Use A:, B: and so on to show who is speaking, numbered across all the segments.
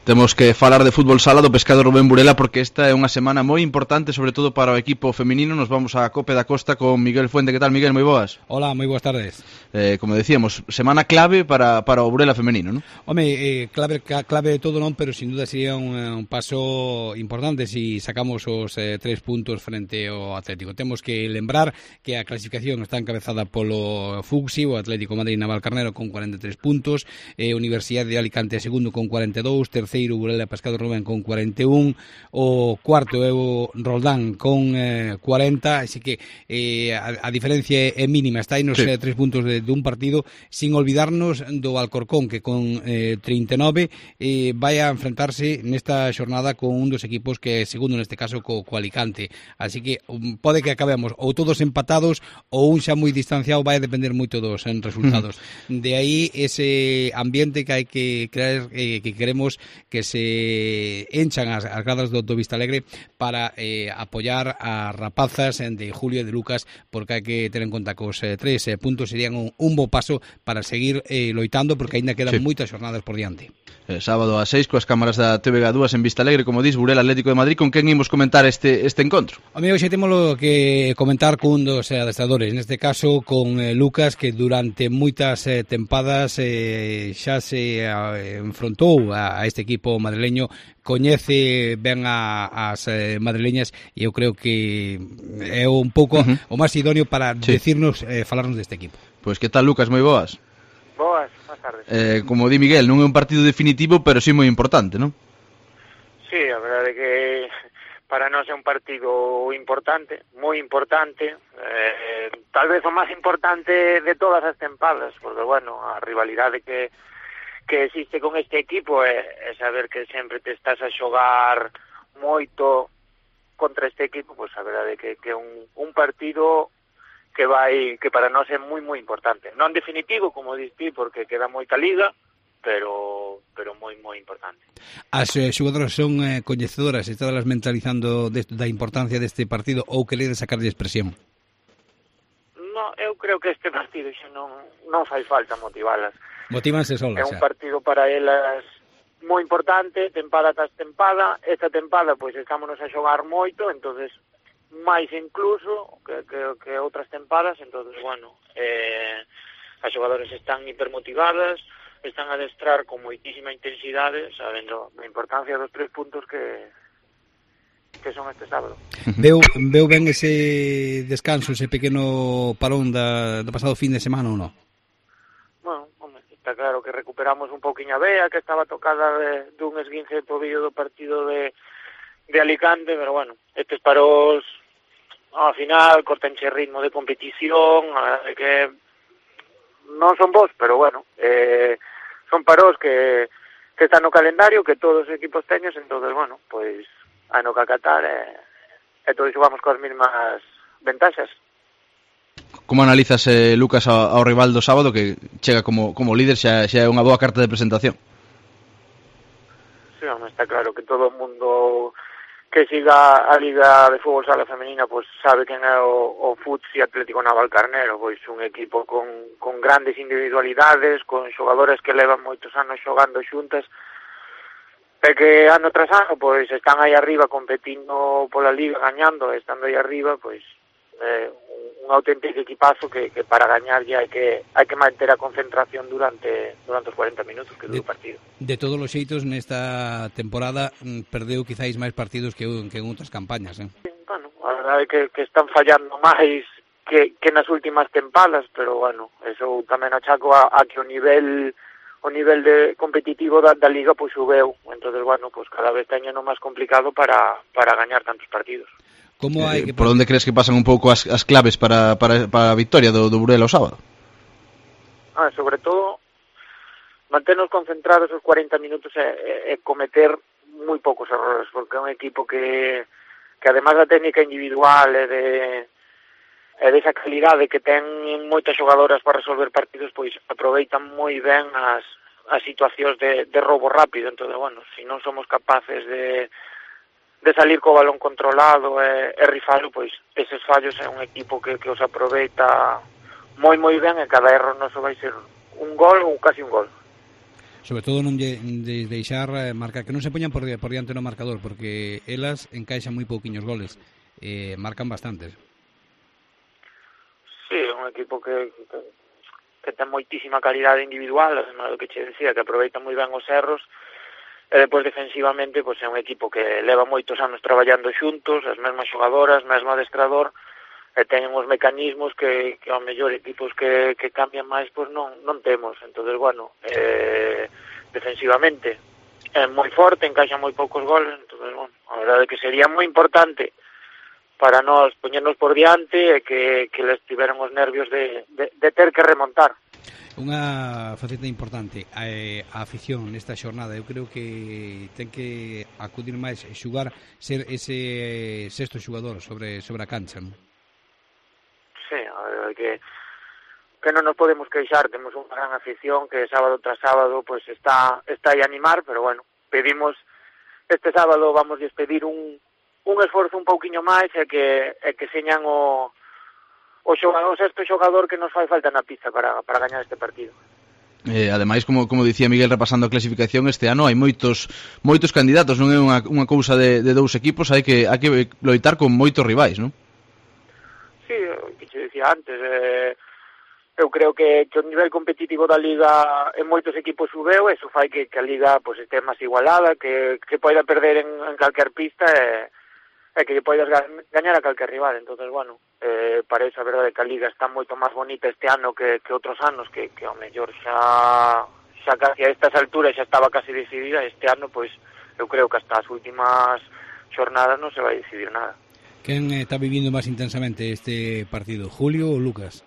A: Temos que falar de fútbol sala do Pescado Rubén Burela porque esta é unha semana moi importante, sobre todo para o equipo feminino. Nos vamos á Copa da Costa con Miguel Fuente. Que tal, Miguel? Moi boas.
B: Hola, moi boas tardes.
A: Como decíamos, semana clave para o Burela femenino, non?
B: Home, clave de todo non, pero sin duda sería un paso importante si sacamos os 3 puntos frente ao Atlético. Temos que lembrar que a clasificación está encabezada polo Fuxi, o Atlético Madrid Navalcarnero con 43 puntos, Universidade de Alicante segundo con 42, terceiro Burela Pescado Rubén con 41, o cuarto é o Roldán con 40, así que a diferencia é mínima, está aí nos 3 puntos de un partido, sin olvidarnos do Alcorcón, que con 39 vai a enfrentarse nesta xornada con un dos equipos que é segundo neste caso co Alicante, así que pode que acabemos ou todos empatados ou un xa moi distanciado, vai a depender moito dos resultados. De aí ese ambiente que hai que crear, que queremos que se enchan as gradas do Vistalegre para apoiar a rapazas de Julio e de Lucas, porque hai que ter en conta que os 3 puntos serían un bo paso para seguir loitando, porque aínda quedan moitas xornadas por diante.
A: Sábado a 6 coas cámaras da TVG2 en Vistalegre, como dis, Burela Atlético de Madrid. Con quen imos comentar este encontro?
B: Amigo, xe temos que comentar cun dos adestradores, neste caso con Lucas, que durante moitas tempadas xa se enfrontou a este equipo madrileño, coñece ben as madrileñas, e eu creo que é un pouco o máis idóneo para decirnos, falarnos deste equipo.
A: Pois que tal, Lucas? Moi boas.
C: Boas tardes.
A: Como di Miguel, non é un partido definitivo, pero sí moi importante, non?
C: Sí, a verdade é que para nós é un partido importante, moi importante, tal vez o máis importante de todas as tempadas, porque, bueno, a rivalidade que existe con este equipo é saber que sempre te estás a xogar moito contra este equipo, pois a verdade é que é un partido que para nós é moi importante. Non definitivo, como diste, porque queda moita liga, pero moi importante.
B: As xogadoras son coñecedoras, estadas mentalizando da importancia deste partido, ou queredes sacarlle expresión?
C: No, eu creo que este partido xa non fai falta motivalas.
B: Motívanse solas.
C: É un partido para elas moi importante, tempada tras tempada. Esta tempada, pois, estámonos a xogar moito, entonces máis incluso que outras tempadas, entonces, bueno, as xogadoras están hipermotivadas, están a adestrar con moitísima intensidade, sabendo a importancia dos 3 puntos que son este sábado.
B: Veu ben ese descanso, ese pequeno parón do pasado fin de semana ou non?
C: Bueno, está claro que recuperamos un pouquiño a Bea, que estaba tocada dun esguince de tobillo do partido de Alicante, pero bueno, estes paros ao final cortenche ritmo de competición, que non son bons, pero bueno, son paros que están no calendario, que todos os equipos teñen, entonces, bueno, pois hai no que acatar e todos xogamos coas mesmas ventaxas.
A: Como analizas, Lucas, ao rival do sábado, que chega como líder, xa é unha boa carta de presentación?
C: Sí, está claro que todo o mundo que siga a Liga de Fútbol Sala Femenina pues sabe quen é o Futsi Atlético Navalcarnero, pois un equipo con grandes individualidades, con xogadores que levan moitos anos xogando xuntas, e que ano tras ano pois están aí arriba competindo pola Liga, gañando, estando aí arriba, pois un auténtico equipazo que para gañar ya hai que manter a concentración durante os 40 minutos que dura o partido.
B: De todos os xeitos, nesta temporada perdeu quizáis máis partidos que en outras campañas,
C: Bueno, a verdade é que están fallando máis que nas últimas tempadas, pero bueno, eso tamén achaco a que o nivel de competitivo da Liga pois subeu, entonces bueno, pois cada vez teñen o máis complicado para gañar tantos partidos.
B: Como hai que
A: por onde crees que pasan un pouco as claves para a victoria do Burela o sábado?
C: Sobre todo manternos concentrados os 40 minutos e cometer moi poucos errores, porque é un equipo que además da técnica individual e desa calidade que ten moitas xogadoras para resolver partidos, pois aproveitan moi ben as situacións de roubo rápido. Entón, bueno, se non somos capaces de salir co balón controlado e rifalo, pois eses fallos é un equipo que os aproveita moi ben, e cada erro noso vai ser un gol ou casi un gol.
B: Sobre todo non de deixar marcar, que non se poñan por diante no marcador, porque elas encaixan moi pouquiños goles, marcan bastantes.
C: Sí, un equipo que ten moitísima calidade individual, además do que che decía, que aproveita moi ben os erros, e depois defensivamente pois é un equipo que leva moitos anos traballando xuntos, as mesmas xogadoras, mesmo adestrador, e teñen os mecanismos que ao mellor equipos que cambian máis pois non temos. Entonces, bueno, defensivamente é moi forte, encaixa moi poucos goles, entonces, bueno, a verdade é que sería moi importante para nós poñernos por diante e que les tiveran os nervios de ter que remontar.
B: Unha faceta importante, a afición nesta xornada, eu creo que ten que acudir máis e xugar, ser ese sexto xugador sobre a cancha, non?
C: Sí, a verdade que non nos podemos queixar, temos unha gran afición que sábado tras sábado pues está aí a animar, pero bueno, pedimos este sábado vamos a pedir un esforzo un pouquiño máis e que señan o sexto xogador que nos fai falta na pista para gañar este partido.
A: Ademais, como dicía Miguel repasando a clasificación, este ano hai moitos candidatos, non é unha cousa de dous equipos, hai que loitar con moitos rivais, non?
C: Sí, que che decía antes, eu creo que o nivel competitivo da Liga en moitos equipos subeu, eso fai que a Liga pues, este máis igualada, que poida perder en calquer pista e que poidas gañar a calquer rival. Entonces, bueno, para eso a verdade que a Liga está moito máis bonita este ano que outros anos, que ao mellor xa casi a estas alturas xa estaba casi decidida. Este ano, pois, eu creo que hasta as últimas xornadas non se vai decidir nada.
B: Quen está vivindo máis intensamente este partido, Julio ou Lucas?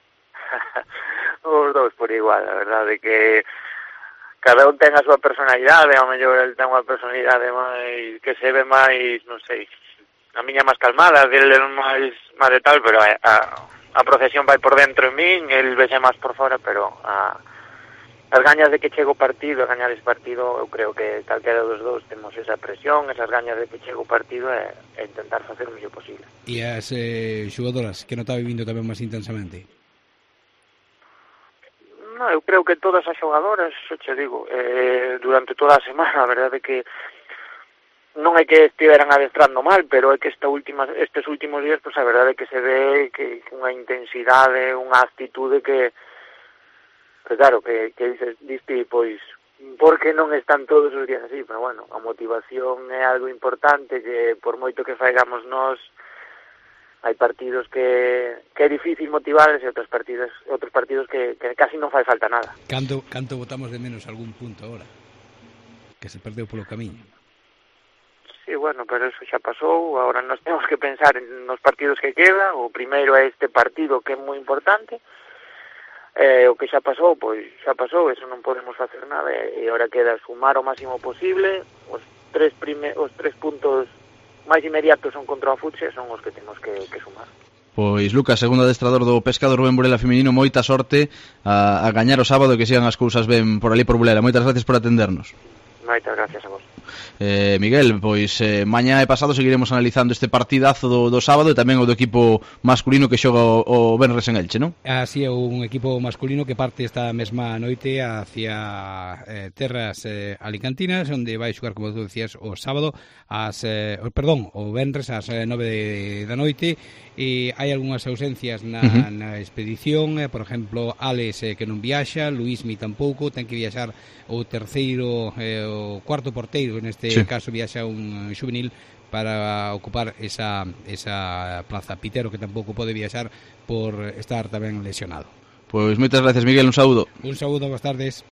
C: Os dous por igual, a verdade que cada un ten a súa personalidade, ao mellor el ten unha personalidade máis que se ve máis, non sei, a miña máis calmada, del máis de tal, pero a procesión vai por dentro en min, el vese máis por fora, pero as gañas de que chego o partido, a gañar ese partido, eu creo que calquera dos dous temos esa presión, esas gañas de que chego o partido e intentar facer o mellor posible.
B: E as xogadoras que non está vivindo tamén máis intensamente?
C: No, eu creo que todas as xogadoras, xo che digo, durante toda a semana, a verdade que non é que estiveran adestrando mal, pero é que estes últimos días, pues, a verdade é que se ve que unha intensidade, unha actitude que claro, que diste, pois, porque non están todos os días así, pero bueno, a motivación é algo importante, que por moito que faigamos nós, hai partidos que é difícil motivarles e outros partidos que casi non fai falta nada.
B: Canto botamos de menos algún punto agora? Que se perdeu polo camiño.
C: Sí, bueno, pero eso xa pasou, agora nos temos que pensar nos partidos que queda, o primeiro é este partido que é moi importante, o que xa pasou, pois xa pasou, eso non podemos facer nada, e agora queda sumar o máximo posible, os tres puntos máis inmediatos son contra o Futse, son os que temos que sumar.
A: Pois Lucas, segundo adestrador do Pescado Rubén Burela feminino, moita sorte a gañar o sábado e que sigan as cousas ben por ali por Burela. Moitas gracias por atendernos.
C: Moitas gracias a vos.
A: Miguel, pois mañá e pasado seguiremos analizando este partidazo do sábado e tamén o do equipo masculino que xoga o Benres en Elche, non?
B: Así é, un equipo masculino que parte esta mesma noite hacia terras alicantinas, onde vai xogar, como tú decías, o sábado o Benres ás 9 da noite. E hai algunhas ausencias na expedición, por exemplo, Alex que non viaxa, Luismi tampouco, ten que viaxar o terceiro, o cuarto porteiro, neste caso viaxa un juvenil para ocupar esa plaza. Pitero que tampouco pode viaxar por estar tamén lesionado.
A: Pois moitas gracias, Miguel, un saúdo.
B: Un saúdo, boas tardes.